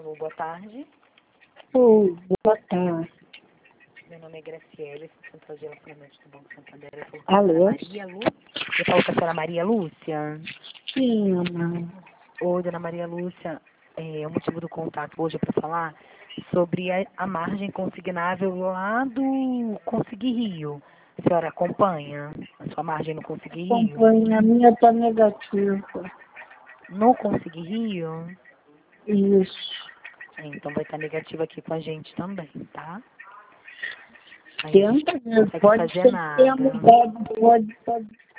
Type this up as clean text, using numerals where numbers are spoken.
Alô, boa tarde. Oi, boa tarde. Meu nome é Graciela, Central de Relacionamento do Banco Santander. Eu falo Alô? Maria Lúcia. Eu falo com a senhora Maria Lúcia. Sim, mamãe. Oi, dona Maria Lúcia. O motivo do contato hoje é para falar sobre a margem consignável lá do Consegui Rio. A senhora acompanha a sua margem no Consegui Rio? Acompanha, a minha tá negativa. No Consegui Rio? Isso. Então vai estar negativo aqui com a gente também, tá? Aí a gente Tenta não ver, consegue pode fazer ser que tenha nada. mudado, pode